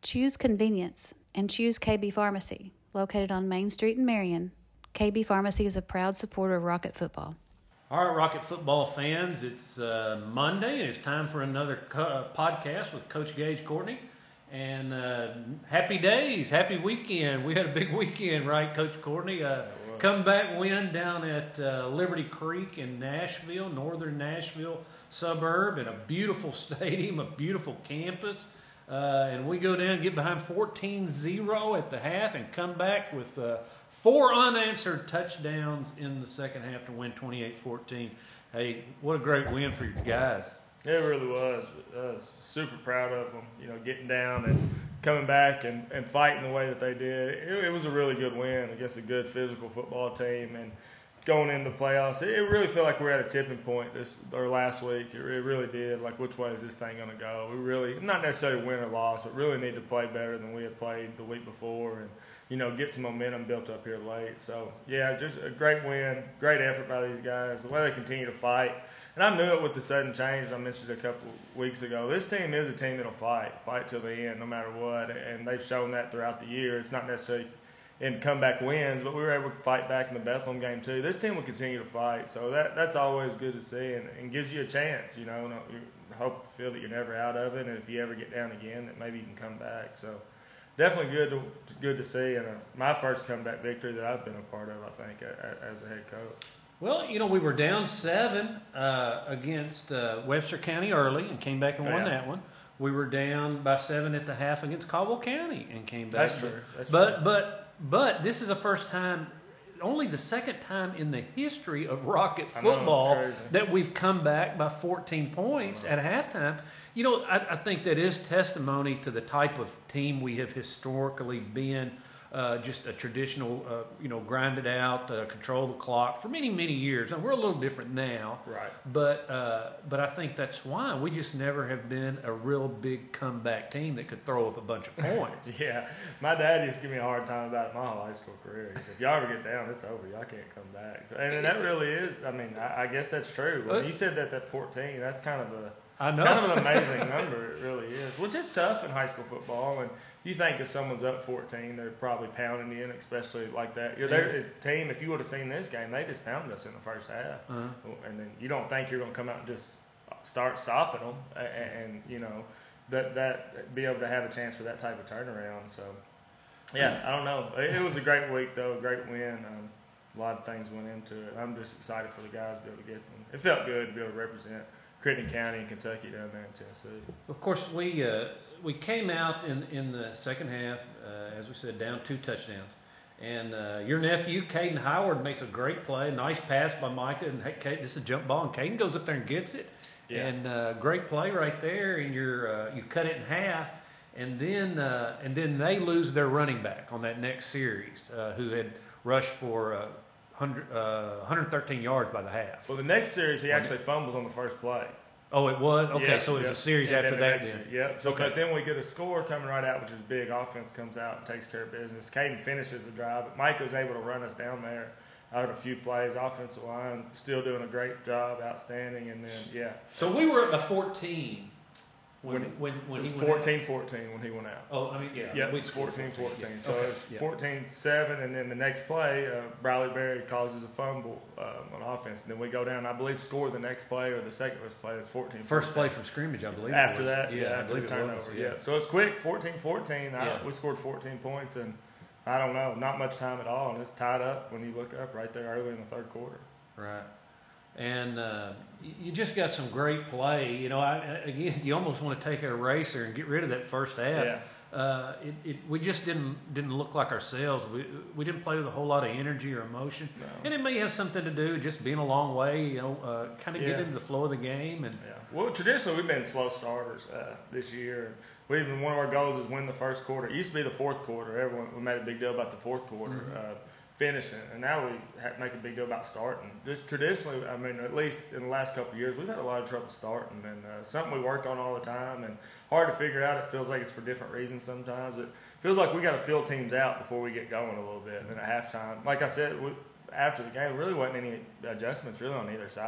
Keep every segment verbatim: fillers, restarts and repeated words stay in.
Choose convenience and choose K B Pharmacy. Located on Main Street in Marion, K B Pharmacy is a proud supporter of Rocket football. All right, Rocket football fans, it's uh, Monday, and it's time for another co- uh, podcast with Coach Gage Courtney. And uh, happy days, happy weekend. We had a big weekend, right, Coach Courtney? Uh, comeback win down at uh, Liberty Creek in Nashville, northern Nashville suburb, in a beautiful stadium, a beautiful campus. Uh, and we go down and get behind fourteen zero at the half and come back with uh, four unanswered touchdowns in the second half to win twenty-eight fourteen. Hey, what a great win for your guys. It really was. I was super proud of them, you know, getting down and coming back and, and fighting the way that they did. It, it was a really good win against a good physical football team. And going into the playoffs, it, it really felt like we were at a tipping point this or last week. It, it really did. Like, which way is this thing going to go? We really, not necessarily win or loss, but really need to play better than we had played the week before and, you know, get some momentum built up here late. So, yeah, just a great win, great effort by these guys, the way they continue to fight. And I knew it with the sudden change I mentioned a couple weeks ago. This team is a team that'll fight, fight till the end no matter what, and they've shown that throughout the year. It's not necessarily in comeback wins, but we were able to fight back in the Bethlehem game too. This team will continue to fight, so that that's always good to see and, and gives you a chance. You know, you hope feel that you're never out of it, and if you ever get down again, that maybe you can come back. So definitely good to good to see, and a, my first comeback victory that I've been a part of, I think, a, a, as a head coach. Well, you know, we were down seven uh, against uh, Webster County early and came back and won yeah. that one. We were down by seven at the half against Caldwell County and came back. That's true. That's but true. but but this is the first time, only the second time in the history of Rocket football know, that we've come back by fourteen points at halftime. You know, I, I think that is testimony to the type of team we have historically been. Uh, just a traditional, uh, you know, grind it out, uh, control the clock for many, many years. And we're a little different now. Right. But uh, but I think that's why we just never have been a real big comeback team that could throw up a bunch of points. Yeah. My dad used to give me a hard time about it my whole high school career. He said, if y'all ever get down, it's over. Y'all can't come back. So, and, and that really is, I mean, I, I guess that's true. When you said that, that fourteen, that's kind of a, I know. It's kind of an amazing number, it really is. Which is tough in high school football. And you think if someone's up fourteen, they're probably pounding you in, especially like that. You're their team. If you would have seen this game, they just pounded us in the first half. Uh-huh. And then you don't think you're going to come out and just start stopping them, and, and you know that that be able to have a chance for that type of turnaround. So, yeah, I don't know. It, it was a great week though, a great win. Um, a lot of things went into it. I'm just excited for the guys to be able to get them. It felt good to be able to represent Crittenden County and Kentucky down there in Tennessee. Of course, we uh, we came out in in the second half, uh, as we said, down two touchdowns. And uh, your nephew, Caden Howard, makes a great play. Nice pass by Micah, and hey, Caden, this is a jump ball, and Caden goes up there and gets it. Yeah. And uh, great play right there, and you're uh, you cut it in half, and then uh, and then they lose their running back on that next series, uh, who had rushed for. Uh, one hundred, uh, one hundred thirteen yards by the half. Well, the next series, he actually fumbles on the first play. Oh, it was? Okay, yeah, so it was yeah. a series and after that then. Yeah, so okay. But then we get a score coming right out, which is big. Offense comes out and takes care of business. Caden finishes the drive, but Mike was able to run us down there out of a few plays. Offensive line still doing a great job, outstanding, and then, yeah. So we were at the fourteen. When when when it was he fourteen fourteen when he went out. Oh, I mean, yeah. Yeah, it's fourteen fourteen. Yeah. So okay. it's yeah. fourteen seven, and then the next play, uh, Bradley Berry causes a fumble um, on offense. And then we go down, I believe, score the next play or the second best play. It's fourteen. First play from scrimmage, I believe. After it was. that, yeah, yeah I after the turnover. was, yeah. yeah. So it's quick, fourteen fourteen. Yeah. We scored fourteen points, and I don't know, not much time at all. And it's tied up when you look up right there early in the third quarter. Right. And uh, you just got some great play. You know, I, again, you almost want to take a eraser and get rid of that first half. Yeah. Uh, it, it, we just didn't didn't look like ourselves. We we didn't play with a whole lot of energy or emotion, no. and it may have something to do just being a long way. You know, uh, kind of yeah. get into the flow of the game. And yeah, well, traditionally we've been slow starters uh, this year. We even one of our goals is win the first quarter. It used to be the fourth quarter. Everyone we made a big deal about the fourth quarter. Mm-hmm. Uh, finishing, and now we have to make a big deal about starting. Just traditionally, I mean, at least in the last couple of years, we've had a lot of trouble starting, and uh, something we work on all the time, and hard to figure out. It feels like it's for different reasons sometimes. It feels like we got to fill teams out before we get going a little bit. And then at halftime, like I said, we, after the game, there really wasn't any adjustments really on either side.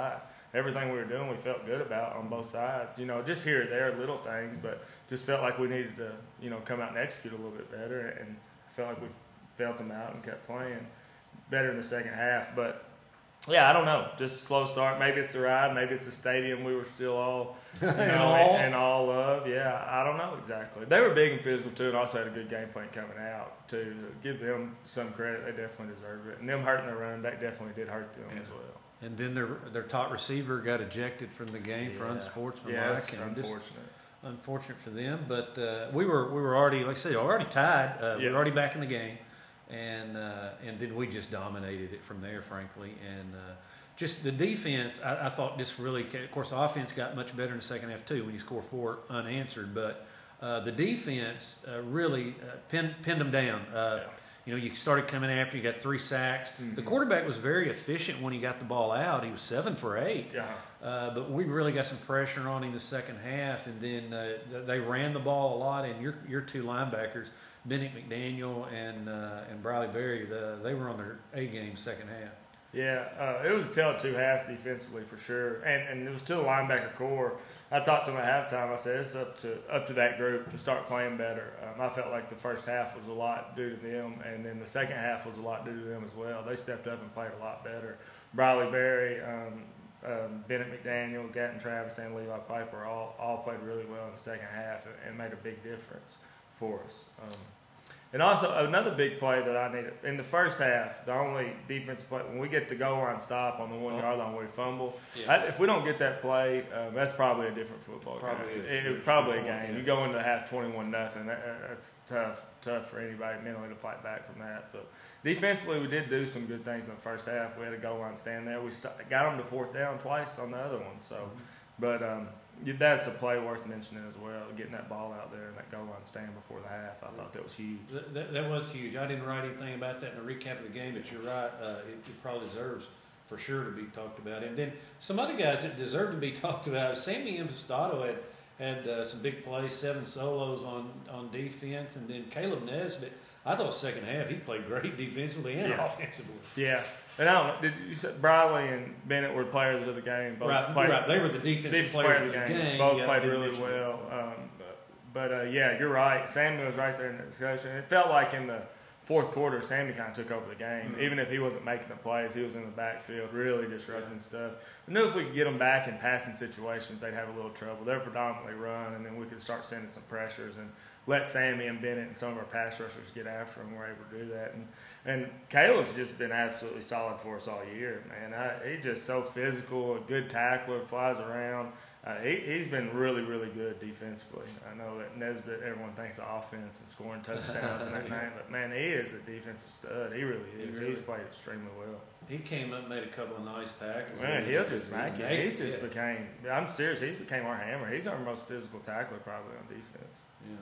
everything we were doing, we felt good about on both sides. You know, just here and there, little things, but just felt like we needed to, you know, come out and execute a little bit better. And I felt like we felt them out and kept playing better in the second half. But yeah, I don't know. Just a slow start. Maybe it's the ride. Maybe it's the stadium we were still all, you know, and all, and all of. Yeah, I don't know exactly. They were big and physical too, and also had a good game plan coming out too. To give them some credit, they definitely deserve it. And them hurting the run, that definitely did hurt them yeah. as well. And then their their top receiver got ejected from the game yeah. for unsportsmanlike. Yeah, that's and unfortunate. This, unfortunate for them, but uh, we were we were already, like I said, already tied. Uh, yeah. We were already back in the game, and uh, and then we just dominated it from there, frankly. And uh, just the defense, I, I thought this really, of course, the offense got much better in the second half too when you score four unanswered, but uh, the defense uh, really uh, pinned, pinned them down. Uh, yeah. You know, you started coming after, you got three sacks. Mm-hmm. The quarterback was very efficient when he got the ball out. He was seven for eight. Yeah. Uh, but we really got some pressure on him the second half, and then uh, they ran the ball a lot. And your your two linebackers, Bennett McDaniel and uh, and Briley Berry, the, they were on their A game second half. Yeah, uh, it was a tale of two halves defensively for sure, and and it was to the linebacker core. I talked to them at halftime. I said it's up to up to that group to start playing better. Um, I felt like the first half was a lot due to them, and then the second half was a lot due to them as well. They stepped up and played a lot better. Briley Berry, um, um, Bennett McDaniel, Gatton Travis, and Levi Piper all all played really well in the second half and, and made a big difference for us. Um, And also, another big play that I needed. In the first half, the only defensive play, when we get the goal line stop on the one-yard line where we fumble, yeah. I, if we don't get that play, um, that's probably a different football probably game. Is. It, it, probably a game. Yeah. You go into half twenty-one nothing. That, that's tough tough for anybody mentally to fight back from that. But defensively, we did do some good things in the first half. We had a goal line stand there. We st- got them to fourth down twice on the other one. So, mm-hmm. But um, that's a play worth mentioning as well, getting that ball out there and that goal line stand before the half. I thought that was huge. That, that, that was huge. I didn't write anything about that in the recap of the game, but you're right. Uh, it, it probably deserves for sure to be talked about. And then some other guys that deserve to be talked about. Sammy Impostado had had uh, some big plays, seven solos on, on defense, and then Caleb Nesbitt. I thought second half he played great defensively and yeah. offensively. Yeah. And I don't know, did you say Briley and Bennett were players of the game? Both right, played, right. They were the defensive, defensive players, players of the game. game. Both yeah, played really well. Um, but, uh, yeah, you're right. Sammy was right there in the discussion. It felt like in the fourth quarter, Sammy kind of took over the game. Mm-hmm. Even if he wasn't making the plays, he was in the backfield really disrupting yeah. stuff. I knew if we could get them back in passing situations, they'd have a little trouble. They're predominantly run, and then we could start sending some pressures and let Sammy and Bennett and some of our pass rushers get after him. We're able to do that. And and Caleb's just been absolutely solid for us all year, man. I, he's just so physical, a good tackler, flies around. Uh, he, he's been really, really good defensively. I know that Nesbitt, everyone thinks of offense and scoring touchdowns and that name, but, man, he is a defensive stud. He really is. He really, he's played extremely well. He came up and made a couple of nice tackles. Man, he'll just smack you. He's just yeah. became – I'm serious. He's became our hammer. He's our most physical tackler probably on defense.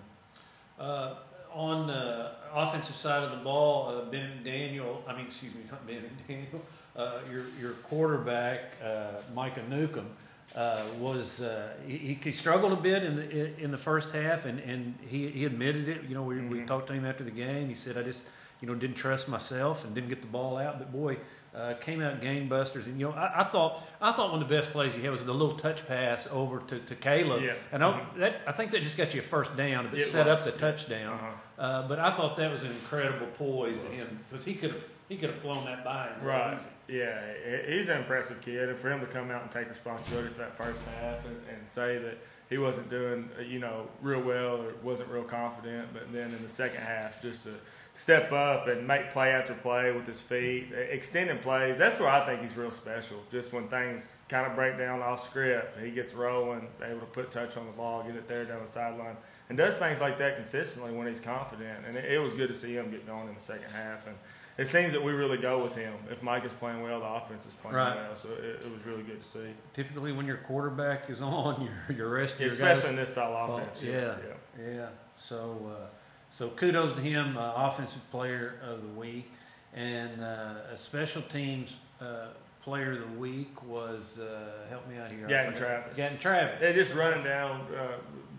Yeah. Uh, on the offensive side of the ball, uh, Ben Daniel – I mean, excuse me, not Ben Daniel. Uh, your, your quarterback, uh, Micah Newcomb, Uh, was uh, he, he struggled a bit in the in the first half, and, and he, he admitted it. You know, we mm-hmm. we talked to him after the game. He said, "I just you know didn't trust myself and didn't get the ball out." But boy, uh, came out game busters. And you know, I, I thought I thought one of the best plays he had was the little touch pass over to, to Caleb. Yeah. And mm-hmm. I, that I think that just got you a first down. It, it set was. up the touchdown. Uh-huh. Uh, but I thought that was an incredible poise to him because he could have. He could have flown that by him. Right. Easy. Yeah, he's an impressive kid. And for him to come out and take responsibility for that first half and, and say that he wasn't doing, you know, real well or wasn't real confident, but then in the second half just to step up and make play after play with his feet, extending plays, that's where I think he's real special. Just when things kind of break down off script, he gets rolling, able to put touch on the ball, get it there down the sideline, and does things like that consistently when he's confident. And it, it was good to see him get going in the second half. And it seems that we really go with him. If Mike is playing well, the offense is playing right. well. So it, it was really good to see. Typically, when your quarterback is on, your your rest of your especially guys in this style of offense. Yeah, yeah. yeah. So, uh, so kudos to him, uh, offensive player of the week, and uh, a special teams uh, player of the week was uh, help me out here. Gatton Travis. Gatton Travis. They're just running down. Uh,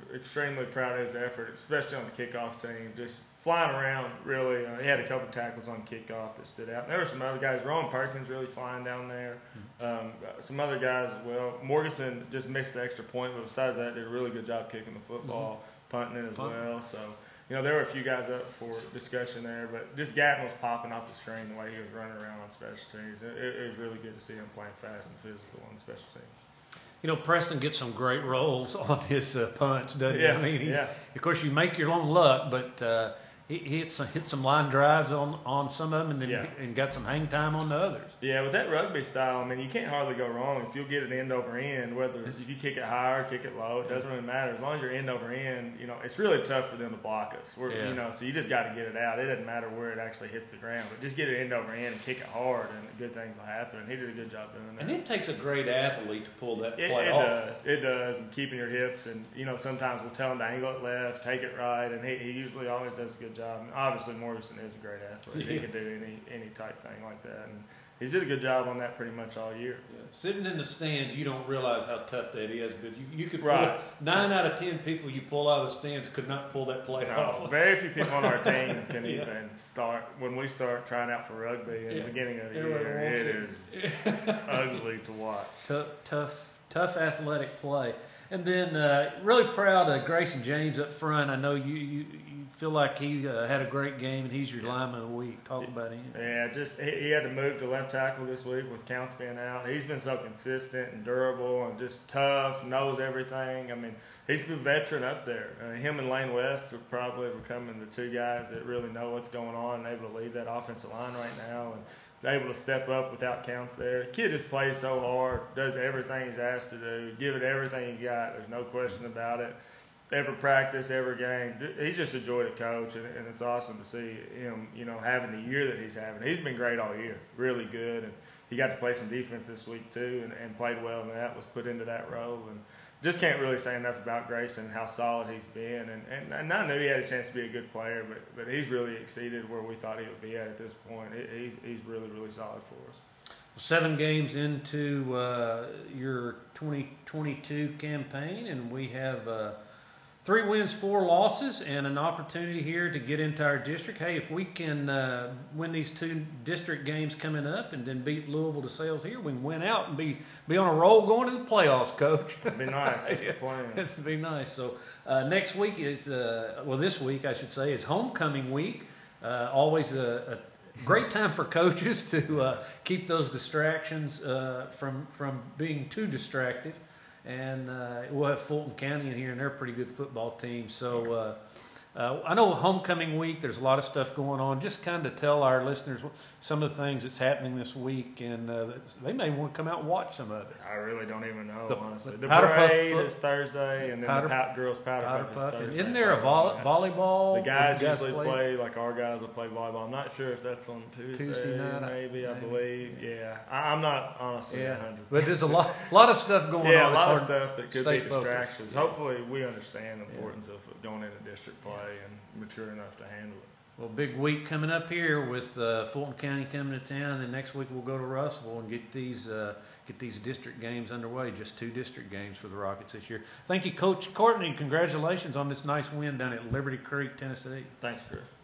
extremely proud of his effort, especially on the kickoff team. Just flying around, really. Uh, he had a couple tackles on kickoff that stood out. And there were some other guys. Rowan Perkins really flying down there. Um, some other guys as well. Morganson just missed the extra point, but besides that, did a really good job kicking the football, mm-hmm. punting it as Punt. well. So, you know, there were a few guys up for discussion there, but just Gatton was popping off the screen the way he was running around on special teams. It, it was really good to see him playing fast and physical on special teams. You know, Preston gets some great rolls on his uh, punts, doesn't yeah, he? I mean, he, yeah. Of course, you make your own luck, but uh, he hit some, hit some line drives on, on some of them and, then, yeah. and got some hang time on the others. Yeah, with that rugby style, I mean, you can't hardly go wrong if you'll get it end over end, whether it's, you kick it high or kick it low, it doesn't really matter. As long as you're end over end, you know, it's really tough for them to block us. We're, yeah. You know, so you just got to get it out. It doesn't matter where it actually hits the ground, but just get it end over end and kick it hard, and good things will happen. And he did a good job doing that. And it takes a great athlete to pull that play it, it off. It does. It does. And keeping your hips, and, you know, sometimes we'll tell him to angle it left, take it right, and he, he usually always does a good job. And obviously, Morrison is a great athlete. Yeah. He can do any any type thing like that. And he's did a good job on that pretty much all year. Yeah. Sitting in the stands, you don't realize how tough that is, but you, you could pull right. it, nine out of ten people you pull out of the stands could not pull that play no, off. Very few people on our team can yeah. even start. When we start trying out for rugby in yeah. the beginning of the Everyone year, it it. is ugly to watch. Tough, tough, tough athletic play. And then uh, really proud of Grayson James up front. I know you, you, you feel like he uh, had a great game, and he's your yeah. lineman of the week. Talk about him. Yeah, just he, he had to move to left tackle this week with Counts being out. He's been so consistent and durable and just tough, knows everything. I mean, he's the veteran up there. Uh, him and Lane West are probably becoming the two guys that really know what's going on and able to lead that offensive line right now. And able to step up without Counts there. Kid just plays so hard, does everything he's asked to do, give it everything he got. There's no question about it. Every practice, every game, he's just a joy to coach, and, and it's awesome to see him, you know, having the year that he's having. He's been great all year, really good, and he got to play some defense this week too, and, and played well, and that was put into that role. And just can't really say enough about Grayson and how solid he's been. And, and, and I knew he had a chance to be a good player, but, but he's really exceeded where we thought he would be at at this point. He, he's, he's really, really solid for us. Seven games into uh, your twenty twenty-two campaign, and we have uh, three wins, four losses, and an opportunity here to get into our district. Hey, if we can uh, win these two district games coming up and then beat Louisville to Sales here, we can win out and be, be on a roll going to the playoffs, Coach. It'd be nice. That's the plan. It'd be nice. So uh, next week, it's uh, well, this week, I should say, is homecoming week. Uh, always a, a great time for coaches to uh, keep those distractions uh, from, from being too distracted. And uh, we'll have Fulton County in here, and they're a pretty good football team. So uh, uh, I know homecoming week, there's a lot of stuff going on. Just kind of tell our listeners some of the things that's happening this week, and uh, they may want to come out and watch some of it. I really don't even know, the, honestly. The, the powder parade puff, is Thursday, and then powder, the pow- girls' powder, powder puff, puff is Thursday. Isn't there a volley, volleyball? The guys, guys usually play? play, like our guys will play volleyball. I'm not sure if that's on Tuesday, Tuesday night, maybe, I maybe. believe. Yeah, I, I'm not honestly yeah. one hundred percent. But there's a lot, lot of stuff going yeah, on. Yeah, a lot it's of stuff that could be distractions. Yeah. Hopefully, we understand the importance yeah. of going into district play and mature enough to handle it. Well, big week coming up here with uh, Fulton County coming to town, and then next week we'll go to Russellville and get these uh, get these district games underway. Just two district games for the Rockets this year. Thank you, Coach Courtney. Congratulations on this nice win down at Liberty Creek, Tennessee. Thanks, Chris.